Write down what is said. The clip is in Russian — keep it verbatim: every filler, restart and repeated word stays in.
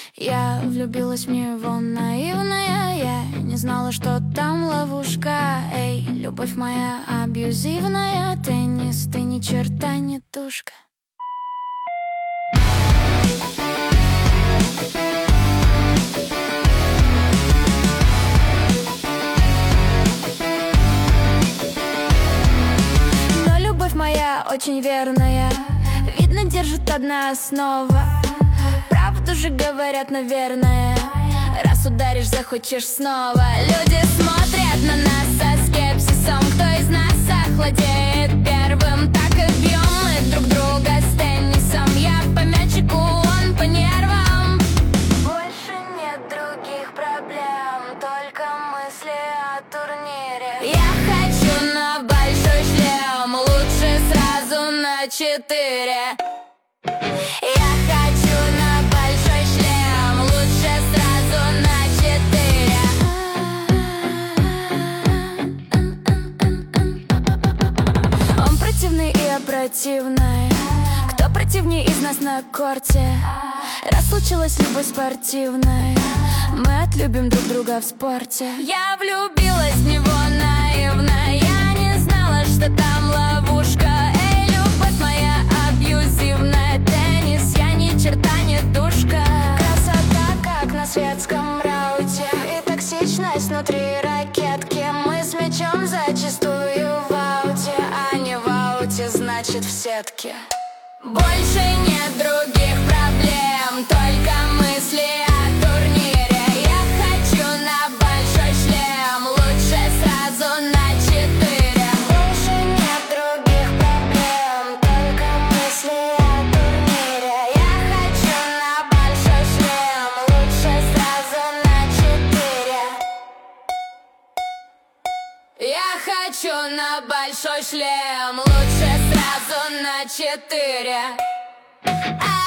Я влюбилась в него наивная, я не знала, что там ловушка. Эй, любовь моя абьюзивная, теннис, ты ни черта не тушка. Но любовь моя очень верная, видно, держит одна основа. Правду же говорят, наверное, раз ударишь, захочешь снова. Люди смотрят на нас со скепсисом, кто из нас охладеет первым. Так и бьем мы друг друга с теннисом. Я по мячику, он по нервам. Больше нет других проблем, только мысли о турнире. Я хочу на большой шлем, лучше сразу на четыре. Я хочу на большой шлем, лучше сразу на четыре. Он противный и я противная. Кто противнее из нас на корте? Раз случилась любовь спортивная, мы отлюбим друг друга в спорте. Я влюбилась в него наивно, я не знала, что там ловушка. Эй, любовь моя абьюзивная, теннис, я ни черта не душка. Красота, как на светском рауте, и токсичность внутри ракетки. Мы с мячом зачастую в ауте, а не в ауте, значит в сетке. Больше нет других проблем, только мысли о турнире. Я хочу на большой шлем, лучше сразу на четыре. Больше нет других проблем, только мысли о турнире. Я хочу на большой шлем, лучше сразу на четыре. Я хочу на большой шлем, лучше сразу на четыре.